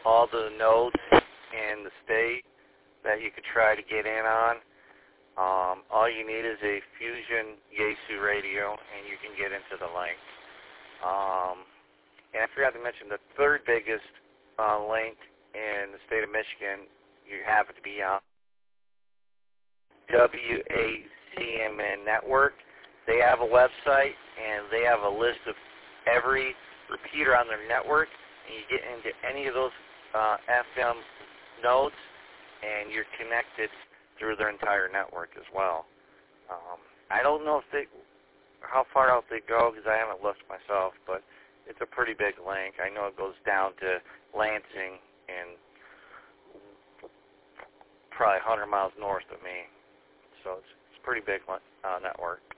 all the nodes in the state that you could try to get in on. All you need is a Fusion Yaesu radio, and you can get into the link. And I forgot to mention the third biggest link in the state of Michigan, you happen to be on WACMN Network. They have a website, and they have a list of every repeater on their network, and you get into any of those FM nodes, and you're connected through their entire network as well. I don't know how far out they go because I haven't looked myself, but it's a pretty big link. I know it goes down to Lansing and probably 100 miles north of me, so it's a pretty big network.